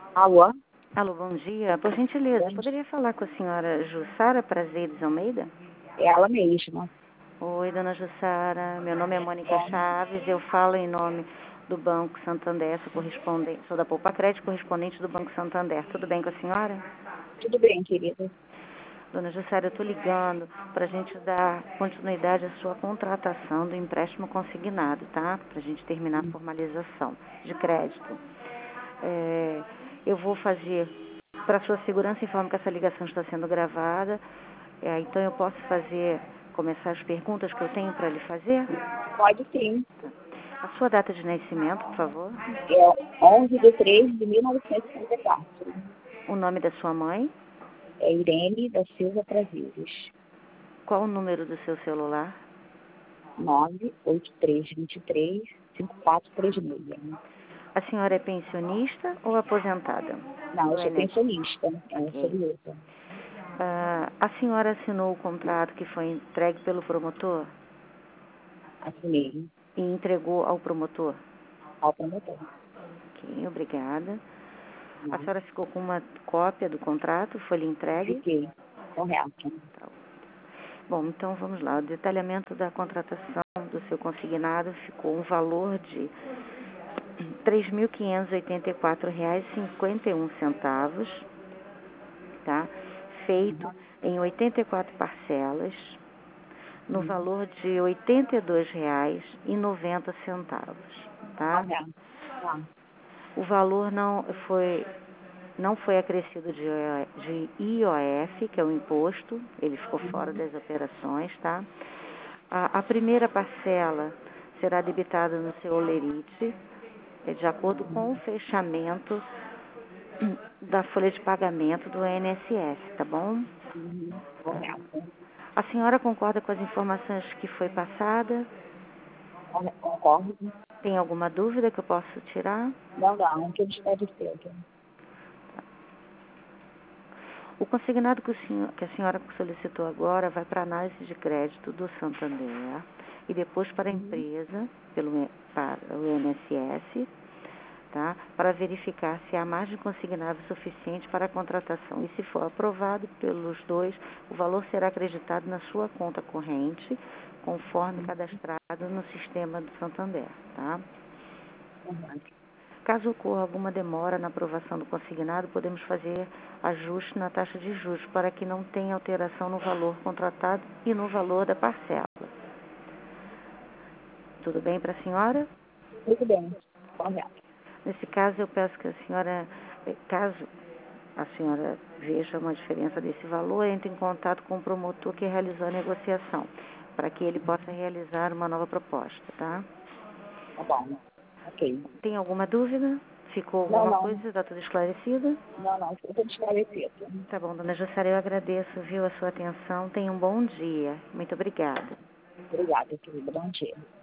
Alô? Alô, bom dia. Por gentileza, poderia falar com a senhora Jussara Prazeres Almeida? É ela mesma. Oi, dona Jussara. Meu nome é Mônica Chaves. Eu falo em nome do Banco Santander, sou da Poupa Crédito, correspondente do Banco Santander. Tudo bem com a senhora? Tudo bem, querida? Dona Jussara, eu estou ligando para a gente dar continuidade à sua contratação do empréstimo consignado, tá? Para a gente terminar a formalização de crédito. Eu vou fazer, para sua segurança, informo que essa ligação está sendo gravada. Então eu posso começar as perguntas que eu tenho para lhe fazer? Pode sim. A sua data de nascimento, por favor. É 11/3/1954. O nome da sua mãe. É Irene da Silva Prazeres. Qual o número do seu celular? 983235436. A senhora é pensionista ou aposentada? Não, eu sou pensionista. Eu sou Ok. viúva. A senhora assinou o contrato que foi entregue pelo promotor Assinei e entregou ao promotor? ao promotor. Ok, obrigada. A Não, senhora ficou com uma cópia do contrato? Foi lhe entregue? fiquei correto. Tá. Bom, então vamos lá. O detalhamento da contratação do seu consignado ficou um valor de R$ 3.584,51, tá? Feito em 84 parcelas, no valor de R$ 82,90, tá? Correto. Tá. O valor não foi acrescido de IOF, que é o imposto, ele ficou fora das operações, tá? A primeira parcela será debitada no seu olerite, de acordo com o fechamento da folha de pagamento do INSS, tá bom? Correto. A senhora concorda com as informações que foi passada? Concordo? Tem alguma dúvida que eu possa tirar? Não, que eu esclarecer. O consignado que a senhora solicitou agora vai para a análise de crédito do Santander e depois para a empresa, para o INSS, tá? Para verificar se há margem consignável suficiente para a contratação. E se for aprovado pelos dois, o valor será acreditado na sua conta corrente, conforme cadastrado no sistema do Santander, tá? Caso ocorra alguma demora na aprovação do consignado, podemos fazer ajuste na taxa de juros para que não tenha alteração no valor contratado e no valor da parcela. Tudo bem para a senhora? Tudo bem. Correto. Nesse caso, eu peço que a senhora, caso a senhora veja uma diferença desse valor, entre em contato com o promotor que realizou a negociação, para que ele possa realizar uma nova proposta, tá? Tá bom. Ok. Tem alguma dúvida? Ficou alguma coisa? Está tudo esclarecido? Não, ficou tudo esclarecido. Tá bom, dona Jussara, eu agradeço, viu, a sua atenção. Tenha um bom dia. Muito obrigada. Obrigada, querida. Bom dia.